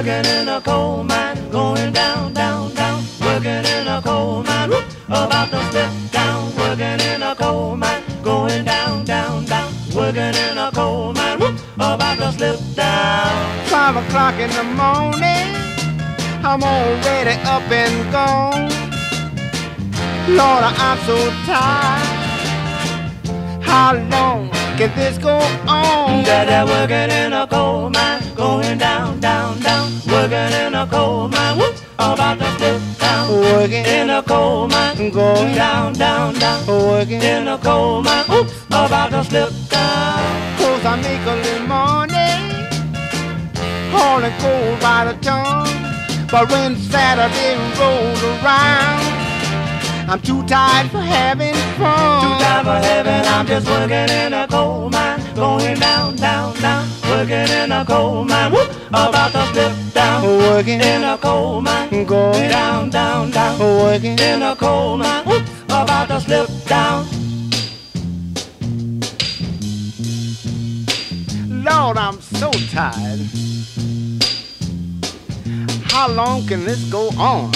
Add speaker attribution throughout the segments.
Speaker 1: working in a coal mine, going down, down, down, working in a coal mine, whoop, about to slip down, working in a coal mine, going down, down, down, working in a coal mine, whoop, about to slip down.
Speaker 2: 5 o'clock in the morning, I'm already up and gone. Lord, I'm so tired. How long can this go on?
Speaker 1: Dada working in a coal mine, going down, down, down, working in a coal mine, whoop, about to slip down,
Speaker 2: Working
Speaker 1: in a coal mine,
Speaker 2: going
Speaker 1: down, down, down,
Speaker 2: working
Speaker 1: in a coal mine, oops, about to slip down.
Speaker 2: cause I make a little money, hauling coal by the ton. But when Saturday rolls around, I'm too tired for having fun.
Speaker 1: Too tired for heaven, I'm just working in a coal mine, going down, down, down, working in a coal mine, whoop, about to slip down,
Speaker 2: Working
Speaker 1: in a coal mine,
Speaker 2: going
Speaker 1: down, down, down,
Speaker 2: working
Speaker 1: in a coal mine, whoop, about to slip down.
Speaker 2: Lord, I'm so tired. How long can this go on?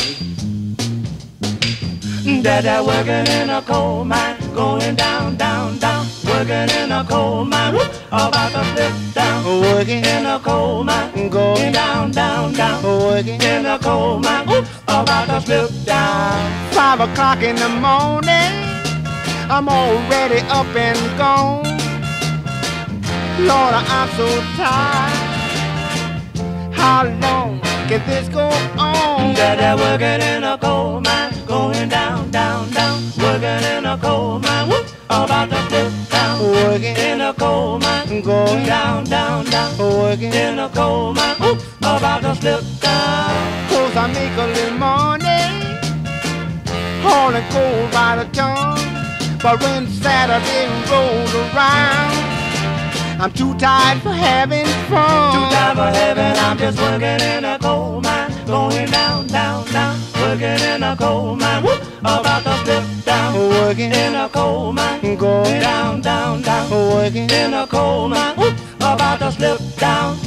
Speaker 1: Dada working in a coal mine, going down, down, down, working in a coal mine, whoop, about to slip down,
Speaker 2: Working
Speaker 1: in a coal mine,
Speaker 2: going
Speaker 1: down, down, down,
Speaker 2: working
Speaker 1: in a coal mine, whoop, about to slip down.
Speaker 2: 5 o'clock in the morning, I'm already up and gone. Lord, I'm so tired. How long can this go on?
Speaker 1: Dada working in a coal mine, going down, down, down, working in a coal mine, whoop, about to slip down,
Speaker 2: Working
Speaker 1: in a coal mine,
Speaker 2: going
Speaker 1: down, down, down,
Speaker 2: working
Speaker 1: in a coal mine, whoop, about to slip down.
Speaker 2: cause I make a little money, hauling coal by the ton. But when Saturday rolls around, I'm too tired for having fun.
Speaker 1: Too tired for heaven, I'm just working in a coal mine, going down, down, down, working in a coal mine, whoop, about to slip down,
Speaker 2: Working
Speaker 1: in a coal mine,
Speaker 2: going
Speaker 1: down, down, down,
Speaker 2: working
Speaker 1: in a coal mine, whoop, about to slip down.